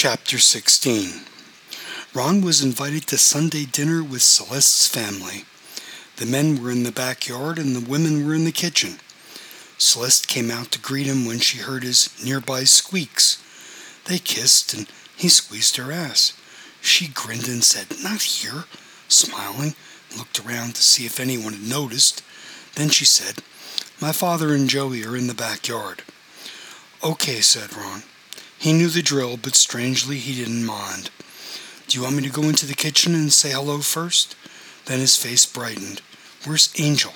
Chapter 16. Ron was invited to Sunday dinner with Celeste's family. The men were in the backyard and the women were in the kitchen. Celeste came out to greet him when she heard his nearby squeaks. They kissed and he squeezed her ass. She grinned and said, "Not here," smiling, and looked around to see if anyone had noticed. Then she said, "My father and Joey are in the backyard." "Okay," said Ron. He knew the drill, but strangely he didn't mind. "Do you want me to go into the kitchen and say hello first?" Then his face brightened. "Where's Angel?"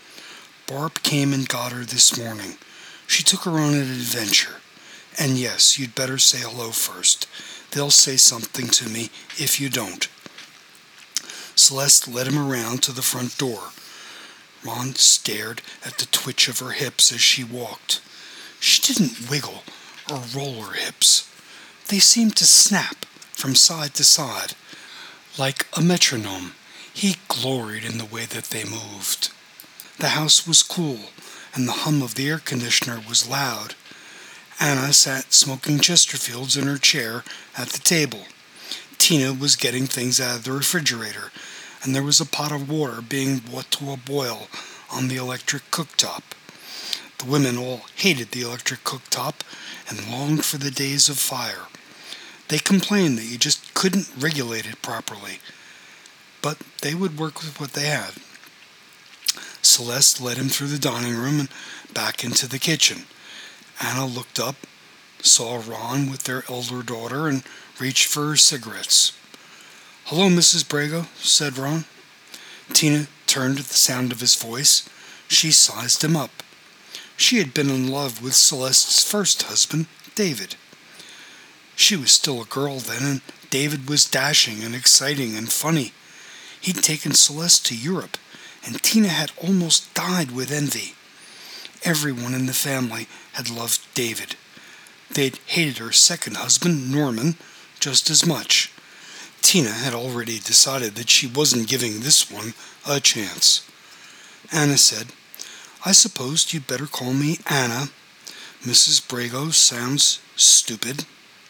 "Barb came and got her this morning. She took her on an adventure. And yes, you'd better say hello first. They'll say something to me if you don't." Celeste led him around to the front door. Ron stared at the twitch of her hips as she walked. She didn't wiggle or roll her hips. They seemed to snap from side to side, like a metronome. He gloried in the way that they moved. The house was cool, and the hum of the air conditioner was loud. Anna sat smoking Chesterfields in her chair at the table. Tina was getting things out of the refrigerator, and there was a pot of water being brought to a boil on the electric cooktop. The women all hated the electric cooktop and longed for the days of fire. They complained that you just couldn't regulate it properly, but they would work with what they had. Celeste led him through the dining room and back into the kitchen. Anna looked up, saw Ron with their elder daughter, and reached for her cigarettes. "Hello, Mrs. Brago," said Ron. Tina turned at the sound of his voice. She sized him up. She had been in love with Celeste's first husband, David. She was still a girl then, and David was dashing and exciting and funny. He'd taken Celeste to Europe, and Tina had almost died with envy. Everyone in the family had loved David. They'd hated her second husband, Norman, just as much. Tina had already decided that she wasn't giving this one a chance. Anna said, "I suppose you'd better call me Anna. Mrs. Brago sounds stupid."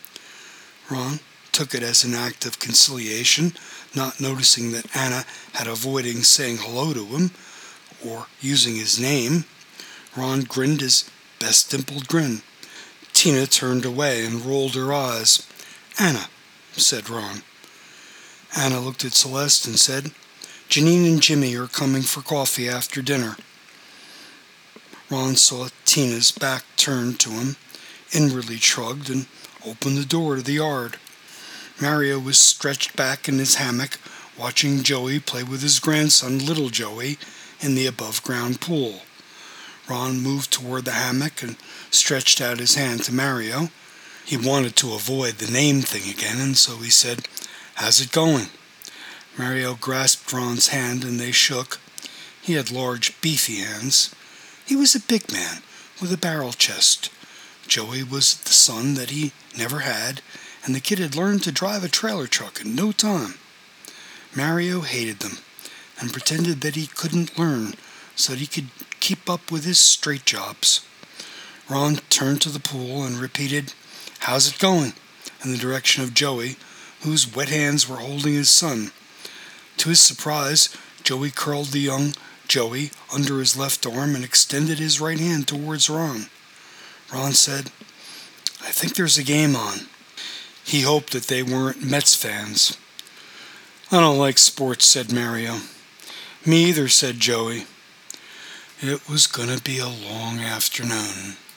Ron took it as an act of conciliation, not noticing that Anna had avoided saying hello to him or using his name. Ron grinned his best dimpled grin. Tina turned away and rolled her eyes. "Anna," said Ron. Anna looked at Celeste and said, "Janine and Jimmy are coming for coffee after dinner." Ron saw Tina's back turned to him, inwardly shrugged, and opened the door to the yard. Mario was stretched back in his hammock, watching Joey play with his grandson, little Joey, in the above-ground pool. Ron moved toward the hammock and stretched out his hand to Mario. He wanted to avoid the name thing again, and so he said, "How's it going?" Mario grasped Ron's hand and they shook. He had large, beefy hands. He was a big man with a barrel chest. Joey was the son that he never had, and the kid had learned to drive a trailer truck in no time. Mario hated them and pretended that he couldn't learn so that he could keep up with his straight jobs. Ron turned to the pool and repeated, "How's it going?" in the direction of Joey, whose wet hands were holding his son. To his surprise, Joey curled the young Joey under his left arm and extended his right hand towards Ron. Ron said, "I think there's a game on." He hoped that they weren't Mets fans. "I don't like sports," said Mario. "Me either," said Joey. It was going to be a long afternoon.